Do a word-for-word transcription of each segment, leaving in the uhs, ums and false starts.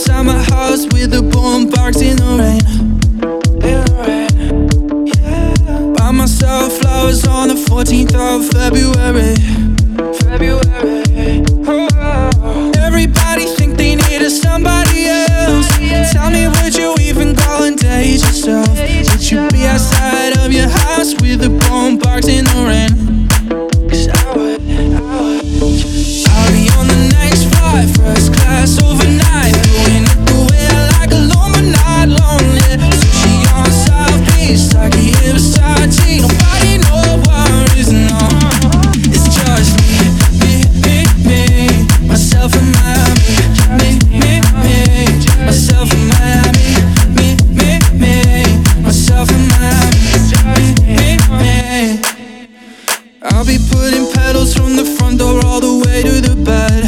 outside my house with the boombox in the rain. In the rain, yeah. Buy myself flowers on the fourteenth of February. February. Oh. Everybody think they needed somebody else. Tell me, would you even go and date yourself? Would you be outside of your house with the boombox in the rain? 'Cause I would, I would. I'll be on the next flight, first class overnight, doing it the way I like, alone but not lonely. Sushi on South Beach, Saki in Versace. Nobody knows worries, no. It's just me, me, me, me, myself and Miami. Me, me, me, myself and Miami. Me, me, me, myself and Miami. Me, me, me. I'll be putting pedals from the front door all the way to the bed.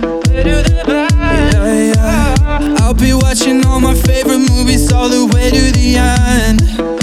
Yeah, yeah. I'll be watching all my favorite movies all the way to the end.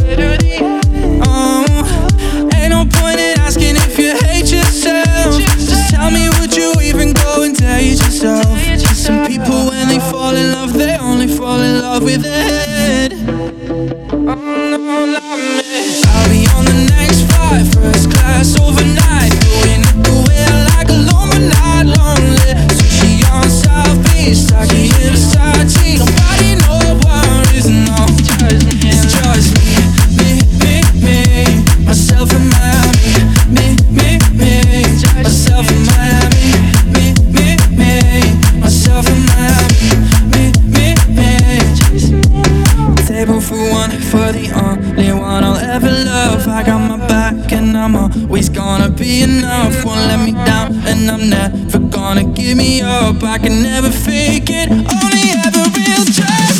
Oh, ain't no point in asking if you hate yourself. Just tell me, would you even go and date yourself? Some people, when they fall in love, they only fall in love with their head. Oh, no, not me. I'll be on the next flight, first class overnight, doing it the way I like, alone but not lonely. Sushi on South Beach, Saki in Versace. Nobody knows worries, no. It's just me, me, me, me, myself and Miami. Me, me, me, myself and Miami. Me, me, me, myself and Miami. Me, me, me. Table for one, for the only one I'll ever love. I got my back and I'm always gonna be enough. Won't let me down and I'm never gonna give me up. I can never fake it, only ever real trust.